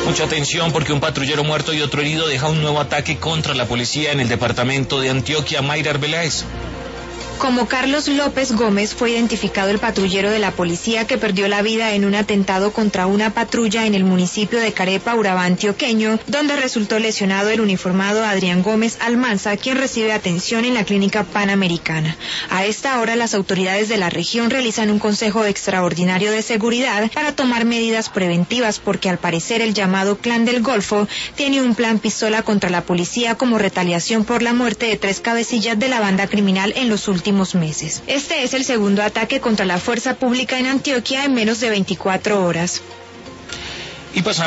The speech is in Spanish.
Mucha atención porque un patrullero muerto y otro herido deja un nuevo ataque contra la policía en el departamento de Antioquia. Mayra Arbeláez. Como Carlos López Gómez fue identificado el patrullero de la policía que perdió la vida en un atentado contra una patrulla en el municipio de Carepa, Urabá antioqueño, donde resultó lesionado el uniformado Adrián Gómez Almanza, quien recibe atención en la clínica Panamericana. A esta hora las autoridades de la región realizan un consejo extraordinario de seguridad para tomar medidas preventivas porque al parecer el llamado Clan del Golfo tiene un plan pistola contra la policía como retaliación por la muerte de 3 cabecillas de la banda criminal en los últimos meses. Este es el segundo ataque contra la fuerza pública en Antioquia en menos de 24 horas. Y pasamos